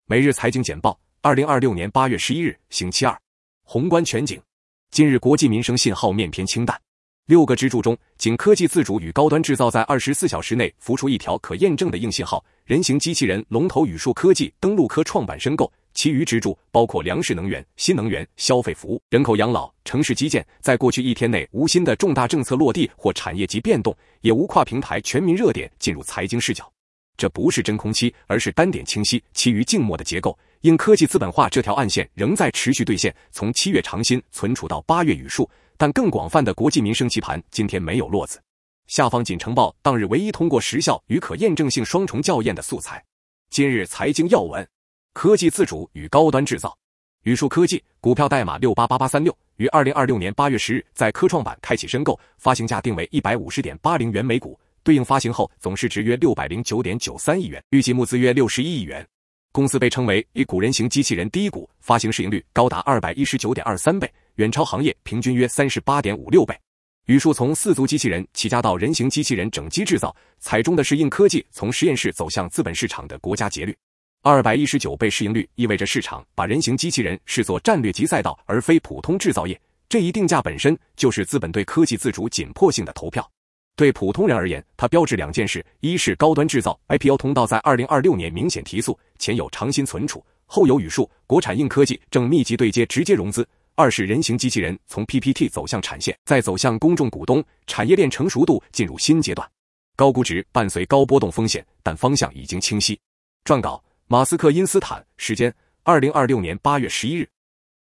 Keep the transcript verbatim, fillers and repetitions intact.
每日财经简报，二零二六年八月十一日，星期二。宏观全景，近日国计民生信号面偏清淡。六个支柱中，仅科技自主与高端制造在二十四小时内浮出一条可验证的硬信号，人形机器人龙头宇树科技、登陆科创板申购，其余支柱包括粮食能源、新能源、消费服务、人口养老、城市基建，在过去一天内无新的重大政策落地或产业级变动，也无跨平台全民热点进入财经视角。这不是真空期，而是单点清晰、其余静默的结构。硬科技资本化这条暗线仍在持续兑现，从七月长新存储到八月宇树，但更广泛的国计民生棋盘今天没有落子。下方仅呈报当日唯一通过时效与可验证性双重校验的素材。今日财经要闻：科技自主与高端制造。宇树科技股票代码六八八八三六，于二零二六年八月十日在科创板开启申购，发行价定为 一百五十点八零元每股。对应发行后总市值约 六百零九点九三亿元，预计募资约六十一亿元。公司被称为一股人形机器人第一股，发行市盈率高达 二百一十九点二三倍，远超行业平均约 三十八点五六倍。宇树从四足机器人起家到人形机器人整机制造，采中的是硬科技从实验室走向资本市场的国家节律。二百一十九倍市盈率意味着市场把人形机器人视作战略级赛道，而非普通制造业。这一定价本身就是资本对科技自主紧迫性的投票。对普通人而言，它标志两件事：一是高端制造 I P O 通道在二零二六年明显提速，前有长新存储，后有宇树，国产硬科技正密集对接直接融资；二是人形机器人从 P P T 走向产线，再走向公众股东，产业链成熟度进入新阶段。高估值伴随高波动风险，但方向已经清晰。撰稿：马斯克因斯坦，时间：二零二六年八月十一日。